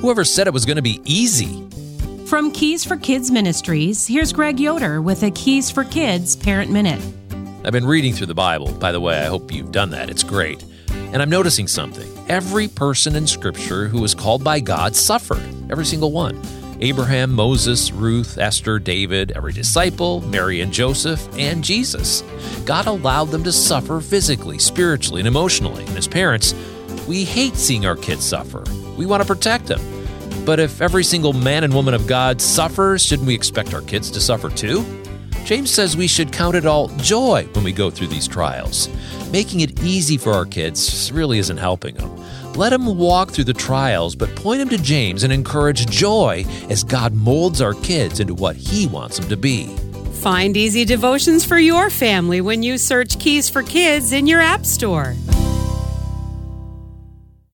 Whoever said it was going to be easy? From Keys for Kids Ministries, here's Greg Yoder with a Keys for Kids Parent Minute. I've been reading through the Bible. By the way, I hope you've done that. It's great. And I'm noticing something. Every person in Scripture who was called by God suffered. Every single one. Abraham, Moses, Ruth, Esther, David, every disciple, Mary and Joseph, and Jesus. God allowed them to suffer physically, spiritually, and emotionally. And as parents, we hate seeing our kids suffer. We want to protect them. But if every single man and woman of God suffers, shouldn't we expect our kids to suffer too? James says we should count it all joy when we go through these trials. Making it easy for our kids really isn't helping them. Let them walk through the trials, but point them to James and encourage joy as God molds our kids into what He wants them to be. Find easy devotions for your family when you search Keys for Kids in your app store.